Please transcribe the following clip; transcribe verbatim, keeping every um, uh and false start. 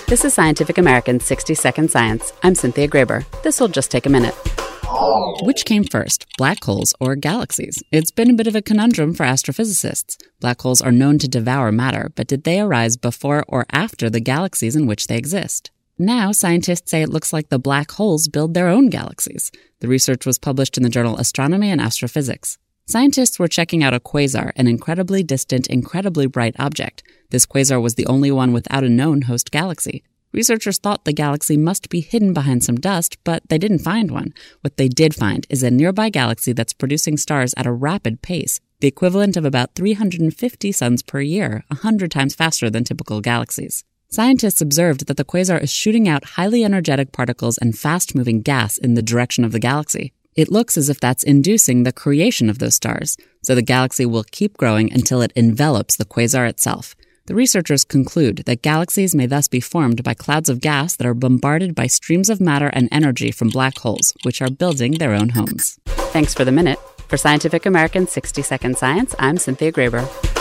This is Scientific American's sixty second Science. I'm Cynthia Graber. This'll just take a minute. Which came first, black holes or galaxies? It's been a bit of a conundrum for astrophysicists. Black holes are known to devour matter, but did they arise before or after the galaxies in which they exist? Now, scientists say it looks like the black holes build their own galaxies. The research was published in the journal Astronomy and Astrophysics. Scientists were checking out a quasar, an incredibly distant, incredibly bright object. This quasar was the only one without a known host galaxy. Researchers thought the galaxy must be hidden behind some dust, but they didn't find one. What they did find is a nearby galaxy that's producing stars at a rapid pace, the equivalent of about three hundred fifty suns per year, one hundred times faster than typical galaxies. Scientists observed that the quasar is shooting out highly energetic particles and fast-moving gas in the direction of the galaxy. It looks as if that's inducing the creation of those stars, so the galaxy will keep growing until it envelops the quasar itself. The researchers conclude that galaxies may thus be formed by clouds of gas that are bombarded by streams of matter and energy from black holes, which are building their own homes. Thanks for the minute. For Scientific American's sixty second Science, I'm Cynthia Graber.